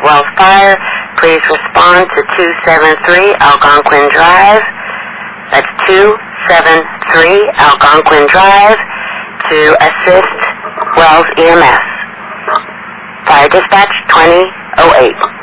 Wells Fire, please respond to 273 Algonquin Drive. That's 273 Algonquin Drive to assist Wells EMS. Fire Dispatch 2008.